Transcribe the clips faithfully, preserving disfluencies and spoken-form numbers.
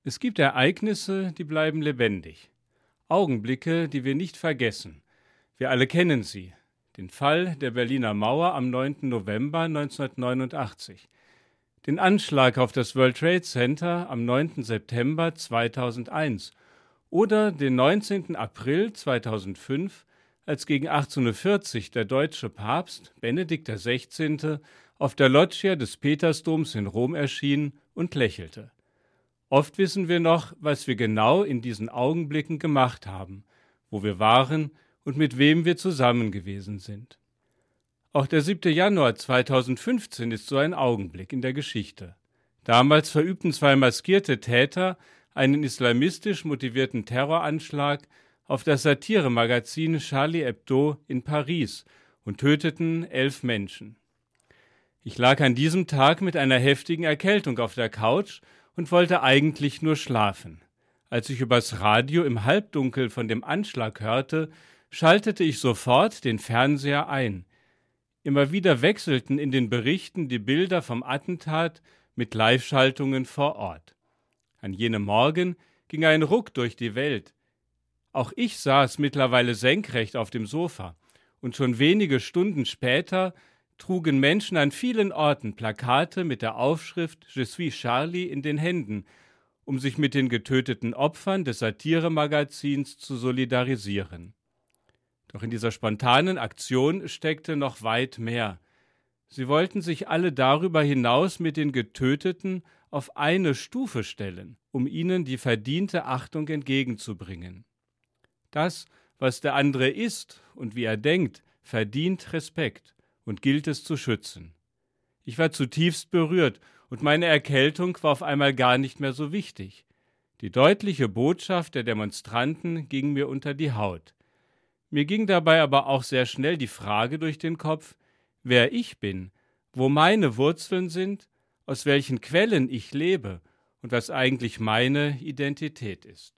Es gibt Ereignisse, die bleiben lebendig. Augenblicke, die wir nicht vergessen. Wir alle kennen sie. Den Fall der Berliner Mauer am neunten November neunzehnhundertneunundachtzig. Den Anschlag auf das World Trade Center am neunten September zweitausendeins. Oder den neunzehnten April zweitausendfünf, als gegen achtzehn Uhr vierzig der deutsche Papst Benedikt der Sechzehnte auf der Loggia des Petersdoms in Rom erschien und lächelte. Oft wissen wir noch, was wir genau in diesen Augenblicken gemacht haben, wo wir waren und mit wem wir zusammen gewesen sind. Auch der siebte Januar zweitausendfünfzehn ist so ein Augenblick in der Geschichte. Damals verübten zwei maskierte Täter einen islamistisch motivierten Terroranschlag auf das Satiremagazin Charlie Hebdo in Paris und töteten elf Menschen. Ich lag an diesem Tag mit einer heftigen Erkältung auf der Couch und wollte eigentlich nur schlafen. Als ich übers Radio im Halbdunkel von dem Anschlag hörte, schaltete ich sofort den Fernseher ein. Immer wieder wechselten in den Berichten die Bilder vom Attentat mit Live-Schaltungen vor Ort. An jenem Morgen ging ein Ruck durch die Welt. Auch ich saß mittlerweile senkrecht auf dem Sofa, und schon wenige Stunden später trugen Menschen an vielen Orten Plakate mit der Aufschrift Je suis Charlie in den Händen, um sich mit den getöteten Opfern des Satiremagazins zu solidarisieren. Doch in dieser spontanen Aktion steckte noch weit mehr. Sie wollten sich alle darüber hinaus mit den Getöteten auf eine Stufe stellen, um ihnen die verdiente Achtung entgegenzubringen. Das, was der andere ist und wie er denkt, verdient Respekt und gilt es zu schützen. Ich war zutiefst berührt und meine Erkältung war auf einmal gar nicht mehr so wichtig. Die deutliche Botschaft der Demonstranten ging mir unter die Haut. Mir ging dabei aber auch sehr schnell die Frage durch den Kopf, wer ich bin, wo meine Wurzeln sind, aus welchen Quellen ich lebe und was eigentlich meine Identität ist.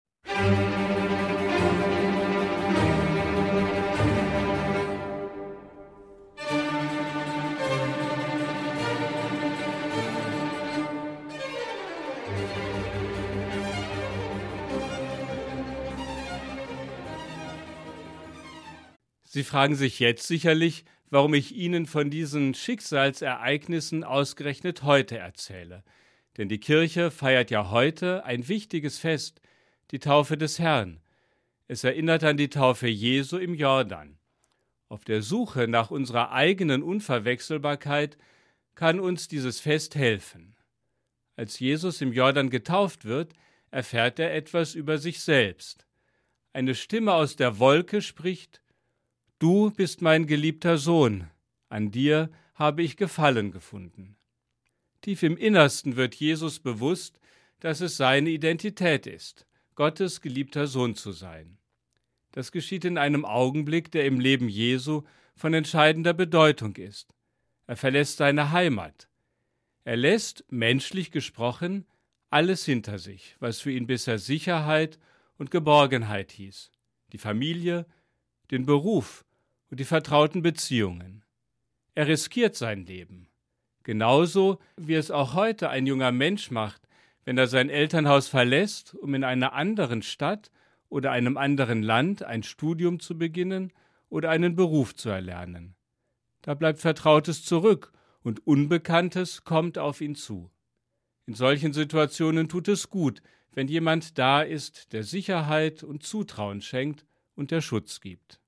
Sie fragen sich jetzt sicherlich, warum ich Ihnen von diesen Schicksalsereignissen ausgerechnet heute erzähle. Denn die Kirche feiert ja heute ein wichtiges Fest, die Taufe des Herrn. Es erinnert an die Taufe Jesu im Jordan. Auf der Suche nach unserer eigenen Unverwechselbarkeit kann uns dieses Fest helfen. Als Jesus im Jordan getauft wird, erfährt er etwas über sich selbst. Eine Stimme aus der Wolke spricht: Du bist mein geliebter Sohn, an dir habe ich Gefallen gefunden. Tief im Innersten wird Jesus bewusst, dass es seine Identität ist, Gottes geliebter Sohn zu sein. Das geschieht in einem Augenblick, der im Leben Jesu von entscheidender Bedeutung ist. Er verlässt seine Heimat. Er lässt, menschlich gesprochen, alles hinter sich, was für ihn bisher Sicherheit und Geborgenheit hieß. Die Familie, den Beruf und die vertrauten Beziehungen. Er riskiert sein Leben. Genauso wie es auch heute ein junger Mensch macht, wenn er sein Elternhaus verlässt, um in einer anderen Stadt oder einem anderen Land ein Studium zu beginnen oder einen Beruf zu erlernen. Da bleibt Vertrautes zurück und Unbekanntes kommt auf ihn zu. In solchen Situationen tut es gut, wenn jemand da ist, der Sicherheit und Zutrauen schenkt und der Schutz gibt.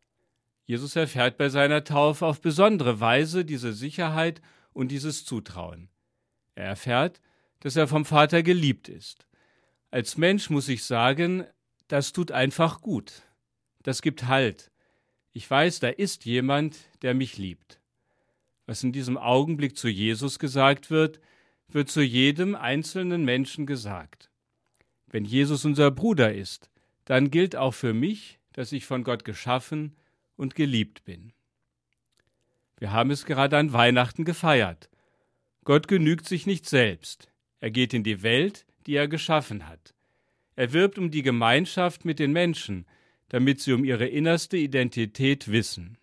Jesus erfährt bei seiner Taufe auf besondere Weise diese Sicherheit und dieses Zutrauen. Er erfährt, dass er vom Vater geliebt ist. Als Mensch muss ich sagen, das tut einfach gut. Das gibt Halt. Ich weiß, da ist jemand, der mich liebt. Was in diesem Augenblick zu Jesus gesagt wird, wird zu jedem einzelnen Menschen gesagt. Wenn Jesus unser Bruder ist, dann gilt auch für mich, dass ich von Gott geschaffen und geliebt bin. Wir haben es gerade an Weihnachten gefeiert. Gott genügt sich nicht selbst. Er geht in die Welt, die er geschaffen hat. Er wirbt um die Gemeinschaft mit den Menschen, damit sie um ihre innerste Identität wissen.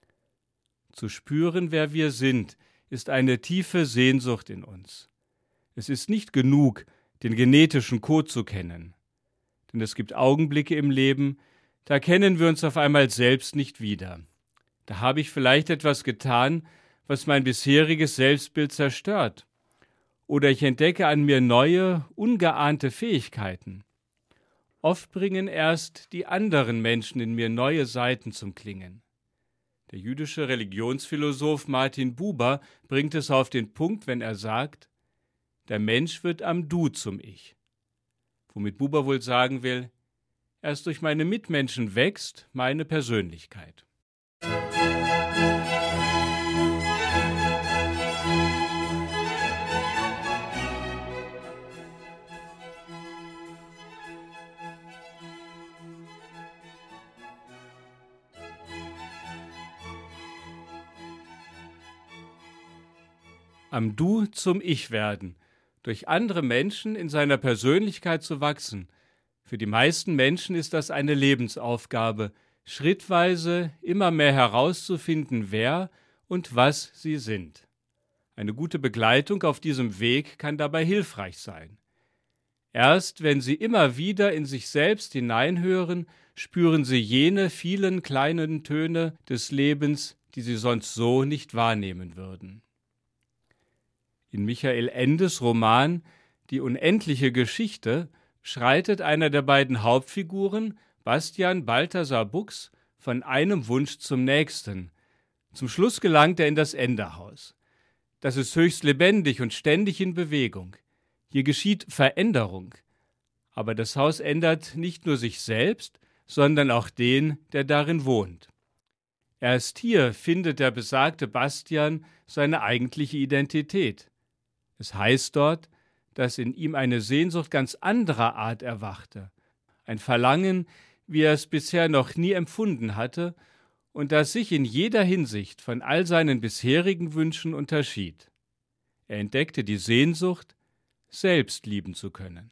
Zu spüren, wer wir sind, ist eine tiefe Sehnsucht in uns. Es ist nicht genug, den genetischen Code zu kennen. Denn es gibt Augenblicke im Leben, da kennen wir uns auf einmal selbst nicht wieder. Da habe ich vielleicht etwas getan, was mein bisheriges Selbstbild zerstört. Oder ich entdecke an mir neue, ungeahnte Fähigkeiten. Oft bringen erst die anderen Menschen in mir neue Seiten zum Klingen. Der jüdische Religionsphilosoph Martin Buber bringt es auf den Punkt, wenn er sagt, der Mensch wird am Du zum Ich. Womit Buber wohl sagen will, erst durch meine Mitmenschen wächst meine Persönlichkeit. Am Du zum Ich werden, durch andere Menschen in seiner Persönlichkeit zu wachsen. Für die meisten Menschen ist das eine Lebensaufgabe, schrittweise immer mehr herauszufinden, wer und was sie sind. Eine gute Begleitung auf diesem Weg kann dabei hilfreich sein. Erst wenn sie immer wieder in sich selbst hineinhören, spüren sie jene vielen kleinen Töne des Lebens, die sie sonst so nicht wahrnehmen würden. In Michael Endes Roman »Die unendliche Geschichte« schreitet einer der beiden Hauptfiguren, Bastian Balthasar Bux, von einem Wunsch zum nächsten. Zum Schluss gelangt er in das Enderhaus. Das ist höchst lebendig und ständig in Bewegung. Hier geschieht Veränderung. Aber das Haus ändert nicht nur sich selbst, sondern auch den, der darin wohnt. Erst hier findet der besagte Bastian seine eigentliche Identität. Es heißt dort, dass in ihm eine Sehnsucht ganz anderer Art erwachte, ein Verlangen, wie er es bisher noch nie empfunden hatte und das sich in jeder Hinsicht von all seinen bisherigen Wünschen unterschied. Er entdeckte die Sehnsucht, selbst lieben zu können.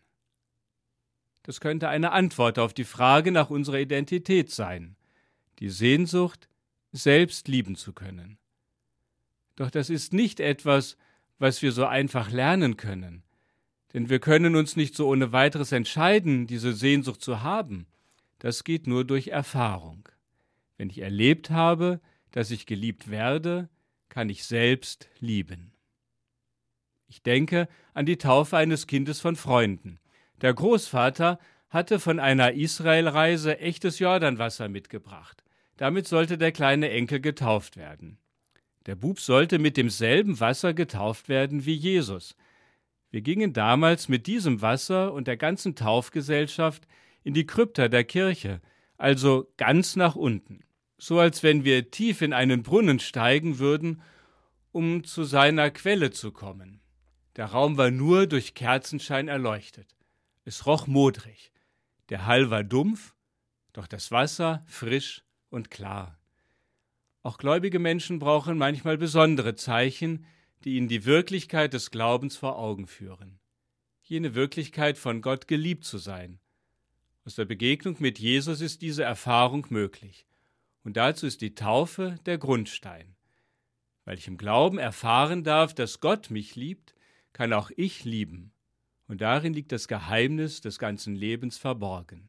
Das könnte eine Antwort auf die Frage nach unserer Identität sein, die Sehnsucht, selbst lieben zu können. Doch das ist nicht etwas, was wir so einfach lernen können. Denn wir können uns nicht so ohne weiteres entscheiden, diese Sehnsucht zu haben. Das geht nur durch Erfahrung. Wenn ich erlebt habe, dass ich geliebt werde, kann ich selbst lieben. Ich denke an die Taufe eines Kindes von Freunden. Der Großvater hatte von einer Israelreise echtes Jordanwasser mitgebracht. Damit sollte der kleine Enkel getauft werden. Der Bub sollte mit demselben Wasser getauft werden wie Jesus. Wir gingen damals mit diesem Wasser und der ganzen Taufgesellschaft in die Krypta der Kirche, also ganz nach unten, so als wenn wir tief in einen Brunnen steigen würden, um zu seiner Quelle zu kommen. Der Raum war nur durch Kerzenschein erleuchtet. Es roch modrig. Der Hall war dumpf, doch das Wasser frisch und klar. Auch gläubige Menschen brauchen manchmal besondere Zeichen, die ihnen die Wirklichkeit des Glaubens vor Augen führen. Jene Wirklichkeit, von Gott geliebt zu sein. Aus der Begegnung mit Jesus ist diese Erfahrung möglich. Und dazu ist die Taufe der Grundstein. Weil ich im Glauben erfahren darf, dass Gott mich liebt, kann auch ich lieben. Und darin liegt das Geheimnis des ganzen Lebens verborgen.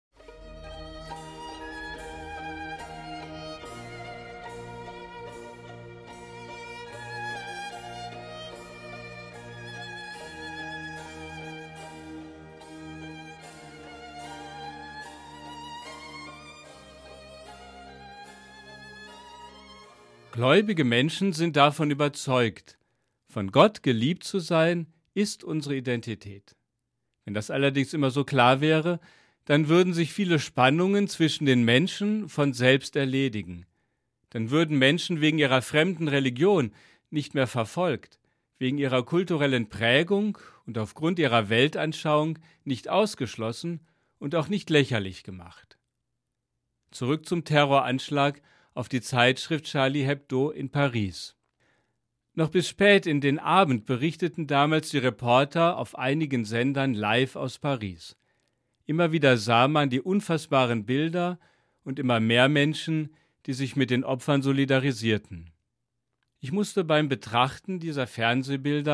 Gläubige Menschen sind davon überzeugt, von Gott geliebt zu sein, ist unsere Identität. Wenn das allerdings immer so klar wäre, dann würden sich viele Spannungen zwischen den Menschen von selbst erledigen. Dann würden Menschen wegen ihrer fremden Religion nicht mehr verfolgt, wegen ihrer kulturellen Prägung und aufgrund ihrer Weltanschauung nicht ausgeschlossen und auch nicht lächerlich gemacht. Zurück zum Terroranschlag auf die Zeitschrift Charlie Hebdo in Paris. Noch bis spät in den Abend berichteten damals die Reporter auf einigen Sendern live aus Paris. Immer wieder sah man die unfassbaren Bilder und immer mehr Menschen, die sich mit den Opfern solidarisierten. Ich musste beim Betrachten dieser Fernsehbilder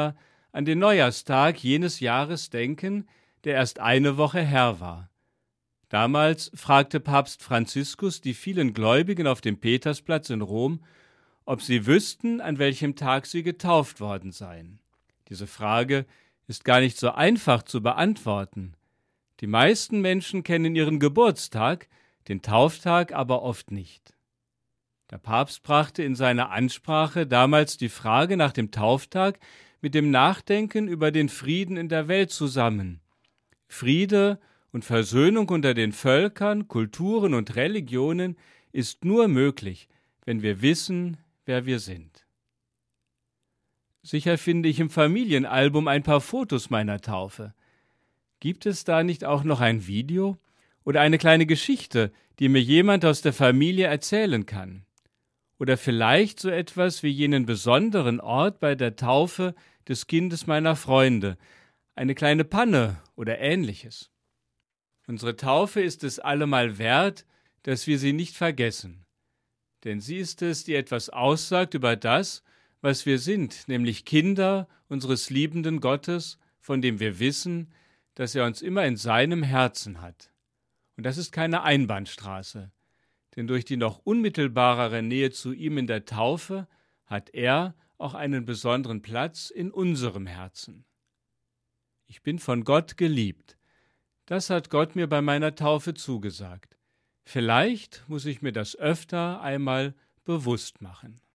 an den Neujahrstag jenes Jahres denken, der erst eine Woche her war. Damals fragte Papst Franziskus die vielen Gläubigen auf dem Petersplatz in Rom, ob sie wüssten, an welchem Tag sie getauft worden seien. Diese Frage ist gar nicht so einfach zu beantworten. Die meisten Menschen kennen ihren Geburtstag, den Tauftag aber oft nicht. Der Papst brachte in seiner Ansprache damals die Frage nach dem Tauftag mit dem Nachdenken über den Frieden in der Welt zusammen. Friede und Versöhnung unter den Völkern, Kulturen und Religionen ist nur möglich, wenn wir wissen, wer wir sind. Sicher finde ich im Familienalbum ein paar Fotos meiner Taufe. Gibt es da nicht auch noch ein Video oder eine kleine Geschichte, die mir jemand aus der Familie erzählen kann? Oder vielleicht so etwas wie jenen besonderen Ort bei der Taufe des Kindes meiner Freunde, eine kleine Panne oder Ähnliches. Unsere Taufe ist es allemal wert, dass wir sie nicht vergessen. Denn sie ist es, die etwas aussagt über das, was wir sind, nämlich Kinder unseres liebenden Gottes, von dem wir wissen, dass er uns immer in seinem Herzen hat. Und das ist keine Einbahnstraße, denn durch die noch unmittelbarere Nähe zu ihm in der Taufe hat er auch einen besonderen Platz in unserem Herzen. Ich bin von Gott geliebt. Das hat Gott mir bei meiner Taufe zugesagt. Vielleicht muss ich mir das öfter einmal bewusst machen.